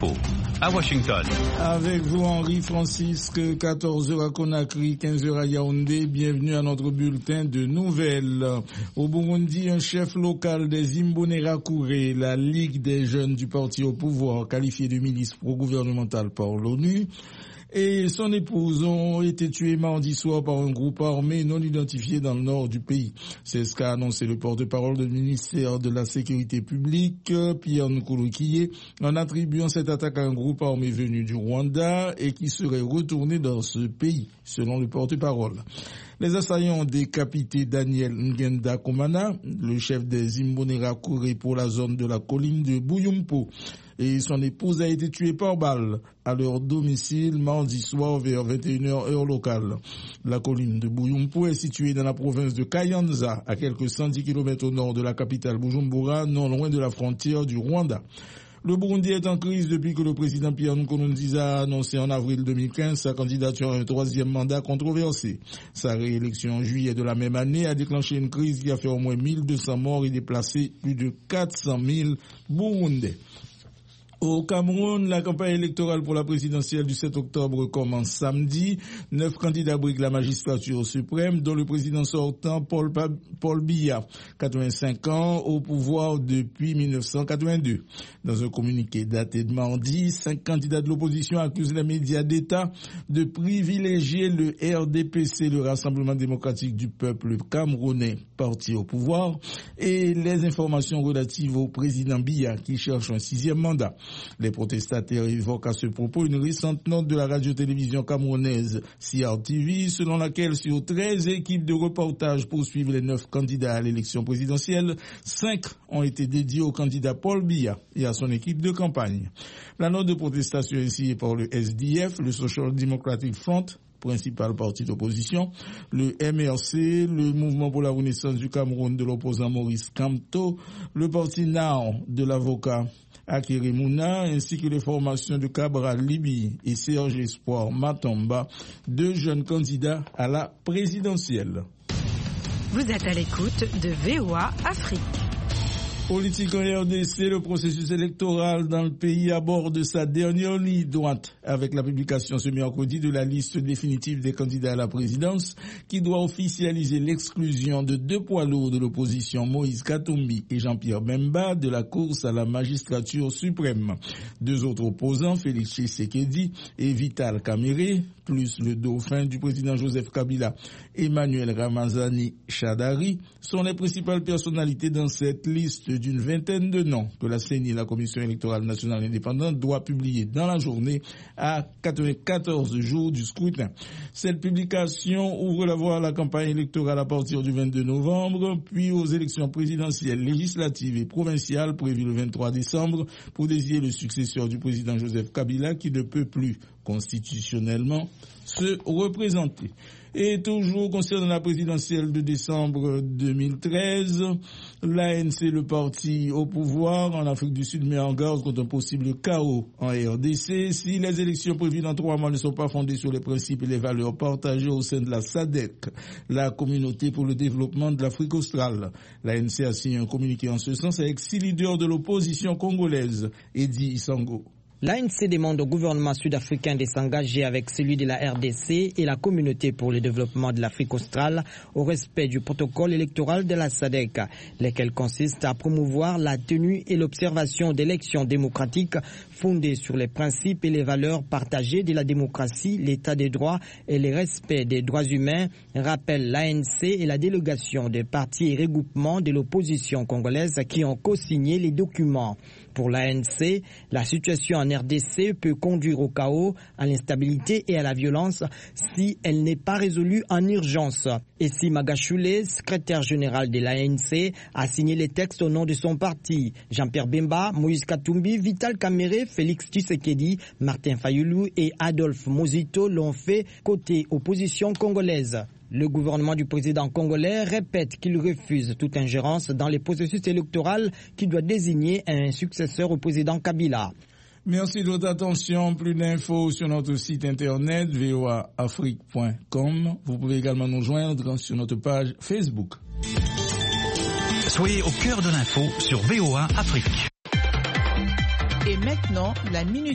À Washington. Avec vous, Henri Francisque, 14h à Conakry, 15h à Yaoundé. Bienvenue à notre bulletin de nouvelles. Au Burundi, un chef local des Imbonerakure, la Ligue des jeunes du parti au pouvoir, qualifié de milice pro-gouvernementale par l'ONU, et son épouse ont été tués mardi soir par un groupe armé non identifié dans le nord du pays. C'est ce qu'a annoncé le porte-parole du ministère de la Sécurité publique, Pierre Nkulukiye, en attribuant cette attaque à un groupe armé venu du Rwanda et qui serait retourné dans ce pays, selon le porte-parole. Les assaillants ont décapité Daniel Ngenda Komana, le chef des Imbonerakure pour la zone de la colline de Buyumpo, et son épouse a été tuée par balle à leur domicile mardi soir vers 21h heure locale. La colline de Buyumpo est située dans la province de Kayanza, à quelques 110 km au nord de la capitale Bujumbura, non loin de la frontière du Rwanda. Le Burundi est en crise depuis que le président Pierre Nkurunziza a annoncé en avril 2015 sa candidature à un troisième mandat controversé. Sa réélection en juillet de la même année a déclenché une crise qui a fait au moins 1200 morts et déplacé plus de 400 000 Burundais. Au Cameroun, la campagne électorale pour la présidentielle du 7 octobre commence samedi. 9 candidats briguent la magistrature suprême, dont le président sortant Paul Biya, 85 ans, au pouvoir depuis 1982. Dans un communiqué daté de mardi, 5 candidats de l'opposition accusent les médias d'État de privilégier le RDPC, le Rassemblement démocratique du peuple camerounais, parti au pouvoir, et les informations relatives au président Biya qui cherche un 6e mandat. Les protestataires évoquent à ce propos une récente note de la radio-télévision camerounaise CRTV, selon laquelle sur 13 équipes de reportage poursuivent les 9 candidats à l'élection présidentielle, 5 ont été dédiés au candidat Paul Biya et à son équipe de campagne. La note de protestation est signée par le SDF, le Social Democratic Front, principal parti d'opposition, le MRC, le Mouvement pour la Renaissance du Cameroun de l'opposant Maurice Kamto, le parti NAO de l'avocat Akere Mouna, ainsi que les formations de Cabral Libi et Serge Espoir Matomba, 2 jeunes candidats à la présidentielle. Vous êtes à l'écoute de VOA Afrique. Politique en RDC, le processus électoral dans le pays aborde sa dernière ligne droite avec la publication ce mercredi de la liste définitive des candidats à la présidence qui doit officialiser l'exclusion de 2 poids lourds de l'opposition, Moïse Katumbi et Jean-Pierre Bemba, de la course à la magistrature suprême. 2 autres opposants, Félix Tshisekedi et Vital Kamerhe, plus le dauphin du président Joseph Kabila, Emmanuel Ramazani Shadari, sont les principales personnalités dans cette liste d'une vingtaine de noms que la CENI, la Commission électorale nationale indépendante, doit publier dans la journée à 94 jours du scrutin. Cette publication ouvre la voie à la campagne électorale à partir du 22 novembre, puis aux élections présidentielles, législatives et provinciales prévues le 23 décembre pour désigner le successeur du président Joseph Kabila qui ne peut plus constitutionnellement se représenter. Et toujours concernant la présidentielle de décembre 2013, l'ANC, le parti au pouvoir en Afrique du Sud, met en garde contre un possible chaos en RDC si les élections prévues dans 3 mois ne sont pas fondées sur les principes et les valeurs partagées au sein de la SADC, la communauté pour le développement de l'Afrique australe. L'ANC a signé un communiqué en ce sens avec 6 leaders de l'opposition congolaise, Eddy Isango. L'ANC demande au gouvernement sud-africain de s'engager avec celui de la RDC et la communauté pour le développement de l'Afrique australe au respect du protocole électoral de la SADC, lequel consiste à promouvoir la tenue et l'observation d'élections démocratiques fondées sur les principes et les valeurs partagées de la démocratie, l'état des droits et le respect des droits humains, rappelle l'ANC et la délégation des partis et regroupements de l'opposition congolaise qui ont co-signé les documents. Pour l'ANC, la situation en RDC peut conduire au chaos, à l'instabilité et à la violence si elle n'est pas résolue en urgence. Et si Magashule, secrétaire général de l'ANC, a signé les textes au nom de son parti. Jean-Pierre Bemba, Moïse Katumbi, Vital Kamerhe, Félix Tshisekedi, Martin Fayulu et Adolphe Mozito l'ont fait côté opposition congolaise. Le gouvernement du président congolais répète qu'il refuse toute ingérence dans les processus électoraux qui doit désigner un successeur au président Kabila. Merci de votre attention. Plus d'infos sur notre site internet voaafrique.com. Vous pouvez également nous joindre sur notre page Facebook. Soyez au cœur de l'info sur VOA Afrique. Et maintenant, la minute.